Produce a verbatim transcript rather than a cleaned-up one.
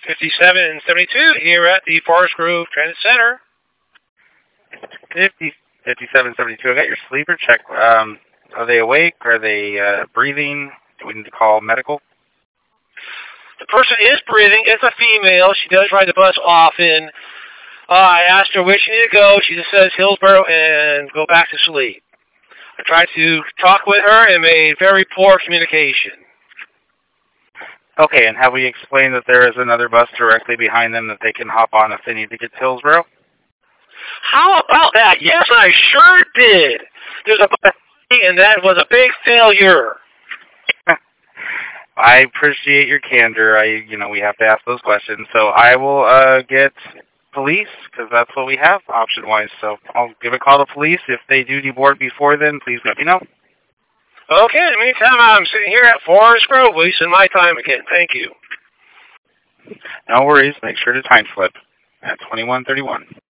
fifty-seven seventy-two here at the Forest Grove Transit Center. fifty, fifty-seven seventy-two. I got your sleeper check. Um, are they awake? Are they uh, breathing? Do we need to call medical? The person is breathing. It's a female. She does ride the bus often. Uh, I asked her where she needed to go. She just says Hillsborough and go back to sleep. I tried to talk with her and made very poor communication. Okay, and have we explained that there is another bus directly behind them that they can hop on if they need to get to Hillsborough? How about that? Yes, I sure did. There's a bus, and that was a big failure. I appreciate your candor. I, you know, we have to ask those questions. So I will uh, get police, because that's what we have option-wise. So I'll give a call to police. If they do deboard before then, please let me know. Okay, in the meantime, I'm sitting here at Forest Grove, wasting my time again. Thank you. No worries. Make sure to time slip at twenty-one thirty-one.